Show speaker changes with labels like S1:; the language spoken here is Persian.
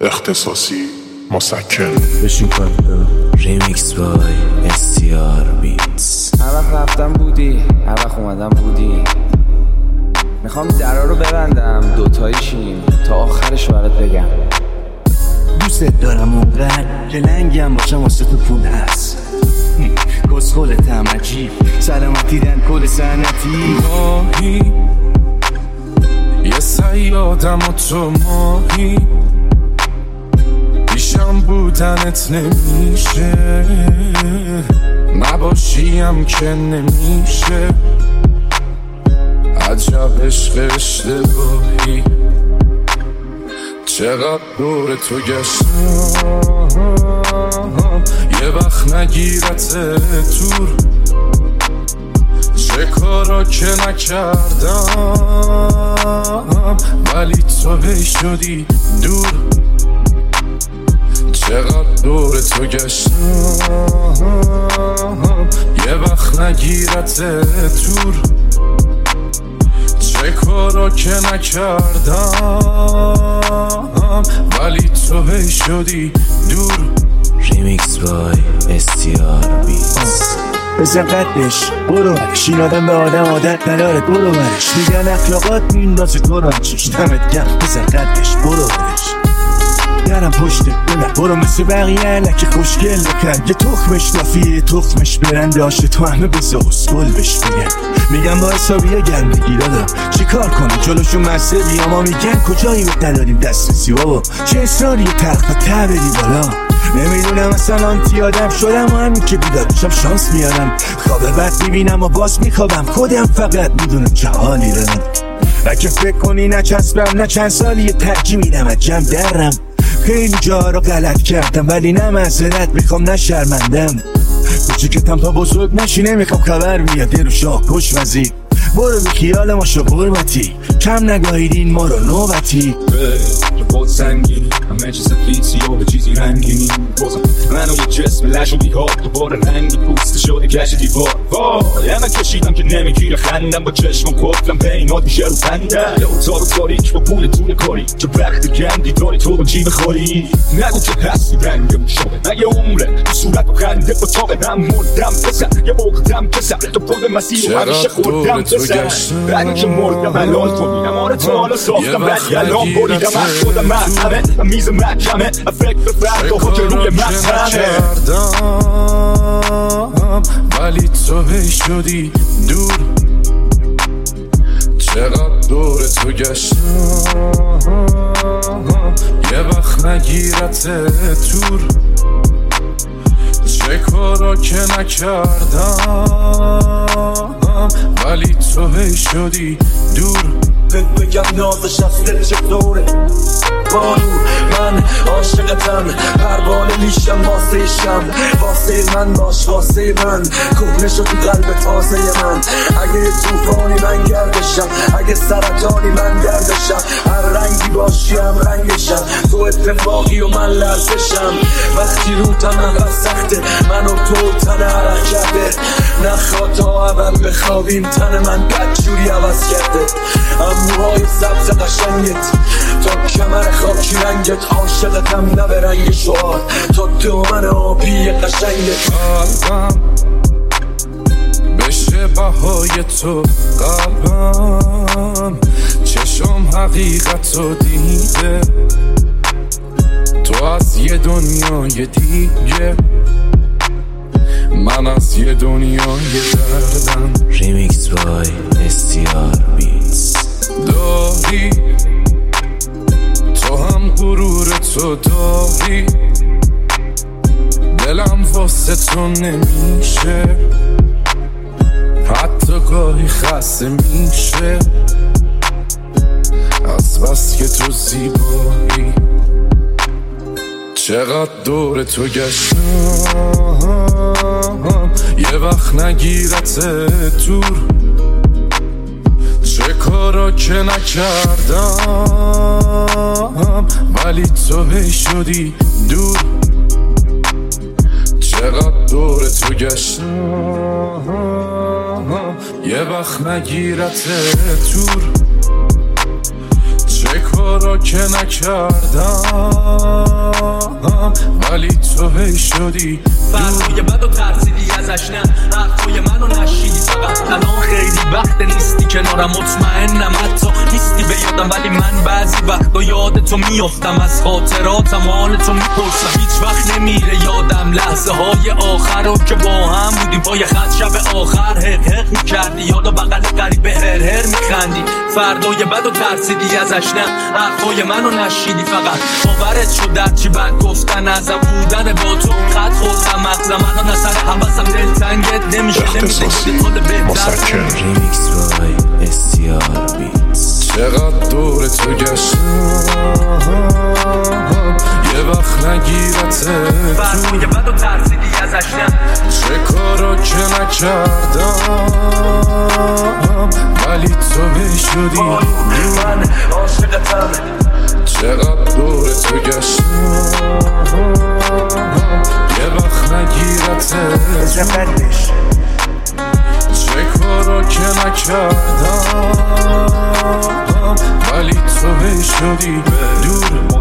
S1: اختصاصی مسکن
S2: بشین کنیم ریمیکس بای STR بیتس.
S3: هر وقت رفتم بودی، هر وقت اومدم بودی. میخوام درا رو ببندم دوتاییشیم تا آخرش برات بگم.
S2: دوست دارم اونقدر که لنگم باشم واسه تو پول هست. کسخولتم عجیب سلامت دیدن کل سنتی
S4: ماهی یه سیادم و تو ماهی پیشم بودنت نمیشه نباشیم که نمیشه عجب عشق اشتباهی چقدر دور تو گشتم یه وقت نگیرت تور چه کارا که نکردم ولی تو هی شدی دور چقدر دور تو گشتم یه وقت نگیرت تور چه کارا که نکردم ولی تو هی شدی دور.
S2: ریمیکس بای STR بیتس.
S5: بزن قدش برو برش این آدم به آدم عادت نداره برو برش میگن اخلاقات میندازه تو را چش دمت گرم بزن قدش برو برش درم پشته بلد برو مثل بقیه لکه خوشگل بکن یه تخمش نافیه تخمش برنده آشه تو همه بزا اسکل بش میگن با حسابیه گرمگی دادم چی کار کنم جلوشون مسته بیا ما میگن کجایی بهت نداریم دسترسی بابا چه اصراری تخت و ته بدی بالا نمیدونم اصلا آنتی آدم شدم و همین که بیدارشم شانس میارم خواب بد میبینم و باز میخوابم خودم فقط میدونم چه حالی دارم اگه فکر کنی نچسبم نه چند سالی ترجیح میدم از جمع درم خیلی جا رو غلط کردم ولی نه معذرت میخوام نه شرمندم کوچیکتم تا بزرگ نشی نمیخوام خبر بیاد رو شاه کش وزیر برو بی خیال ما شو قربتی کم نگاهیدین ما رو نوبتی
S6: که بود سنگینی همه چیز سفیدی و به چیزی رنگینی بازم منو یه جسم لش و بیهار دوباره رنگی پوست شده کش دیوار وای همه کشیدم که نمیگیره خندم با چشمم کفلم بینات میشه رو بندم یه اتاق تاریک با پول طول کاری چه وقت گندی داری تو با جیب خالی نگو که هستی رنگم شده نه یه عمره تو صورت و خنده با تاقه هم مردم بزن یه موقتم کسم تو پود مسیر و همیشه خوردم بزن بعدی که مردم الان تو میرم آره تو حالا ساختم ولی الان بریدم از خودم مذهبه میز محکمه فکر به فردا خود روی مذهبه
S4: ولی تو هی شدی دور چقدر دور تو گشتم یه وقت نگیرت تور چه کارا که نکردم ولی تو هی شدی دور
S5: بگم نازش از دل چطوره بارو من عاشقتم پروانه میشم واسه شم واسه من باش واسه من کهنه شد تو قلب تازه من اگه توفانی من گردشم اگه سرطانی من دردشم هر رنگی باشیم رنگشم تو اتفاقی و من لرزشم وقتی رو تنم سخته من و تو تن عرق کرده نخواد تا اول بخوابیم تن من بدجوری عوض کرده موهای سبز قشنگت تا کمر خاکی رنگت عاشقتم نه به رنگ شعار تا دامن آبی قشنگت
S4: قلبم بشه بهای تو قلبم چشم حقیقت رو دیده تو از یه دنیای دیگه من از یه دنیای دردم.
S2: ریمیکس بای STR بیتس.
S4: داری تو هم غرور تو داری دلم واسه تو نمیشه حتی گاهی خسته میشه از بس که تو زیبایی چقدر دور تو گشتم یه وقت نگیرت تور چه کارا که نکردم ولی تو هی شدی دور چقدر دور تو گشتم یه وقت نگیرت تور چه کارا که نکردم ولی تو هی شدی
S6: فرقای بد و ترسیدی ازش نه حرفای منو نشیدی فقط الان خیلی وقت نیستی کنارم مطمئنم حتی نیستی به یادم ولی من بعضی وقتا یاد تو میافتم از خاطراتم حال تو میپرسم هیچ وقت نمیره یادم لحظه های آخر رو که با هم بودیم پای خط شب آخر حق میکردی یادا بغل قریب هر میخندی فردای بد و ترسیدی ازش نه حرفای منو نشیدی فقط باورت شد در چی بد گفتن ازم بودن با تو خط خوردم مغزم الان اثر حواسم دلتنگت نمیشه
S1: اختصاصی مسکن
S2: ریمیکس رای استیار بیتس
S4: چقدر دور تو گشتم یه وقت نگیرته
S6: فرقای بد و ترسیدی ازش نه
S4: چه کارا که نکردم ولی تو هی شدی
S6: من عاشقتم
S4: چقدر دور تو گشتم یه وقت نگیرته
S5: زفدش
S4: چه کارا که نکردم ولی تو هی شدی دور